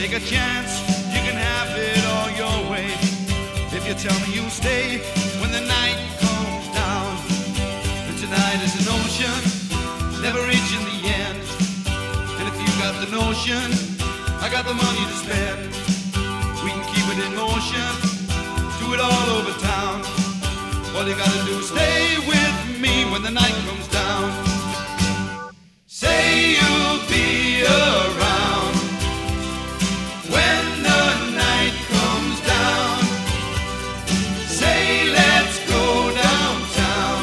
take a chance, you can have it all your way. If you tell me you'll stay when the night comes down. And tonight is an ocean, never reaching the end. And if you got the notion, I got the money to spend. We can keep it in motion, do it all over town. All you gotta do is stay with me when the night comes down. Say you'll be around when the night comes down. Say let's go downtown.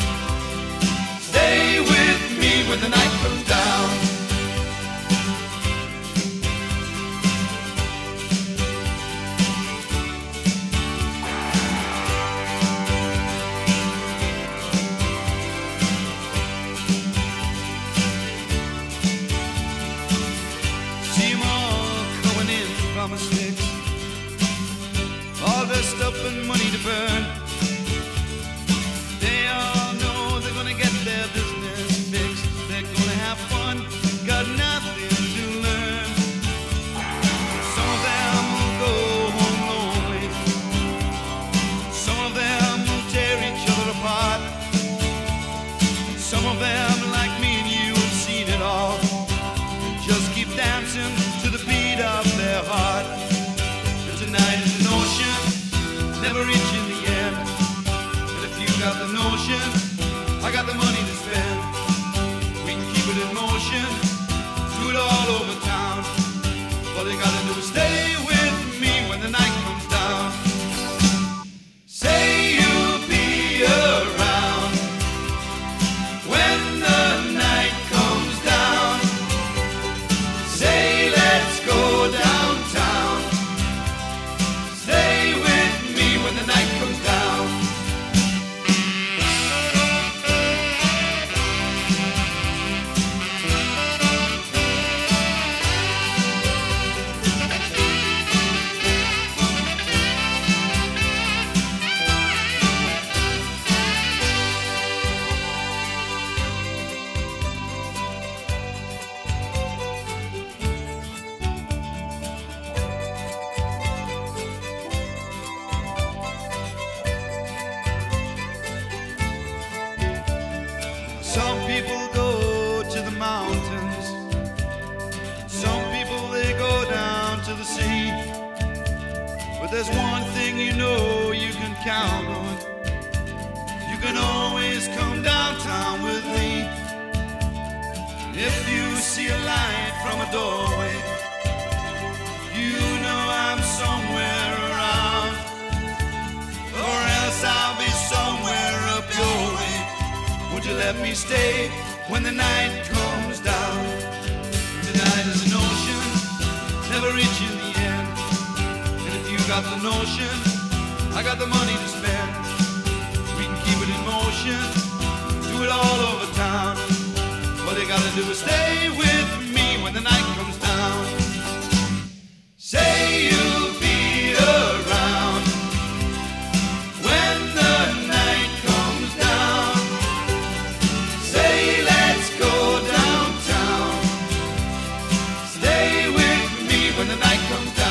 Stay with me when the night comes down. Mistakes, all dressed up and money to burn. They all know they're gonna get their business fixed. They're gonna have fun, got nothing to learn. Some of them will go home lonely. Some of them will tear each other apart. Some of them, like me and you, have seen it all. Just keep dancing to the beat of their heart. And tonight is an ocean, never reaching the end. And if you got the notion, I got the money to spend. We can keep it in motion, do it all over town. All you gotta do is stay with me when the night comes down. Say you'll be around when the night comes down. Say let's go downtown. Stay with me when the night comes down. Some people go to the mountains. Some people, they go down to the sea. But there's one thing you know you can count on. You can always come downtown with me. If you see a light from a doorway, you know I'm somewhere around. Or else I'll be somewhere up your way. Would you let me stay when the night comes down? Tonight is an ocean, never reaching the end. And if you got the notion, I got the money to spend. We can keep it in motion, do it all over town. All you gotta do is stay with me when the night comes down. Say you'll be around when the night comes down. Say let's go downtown. Stay with me when the night comes down.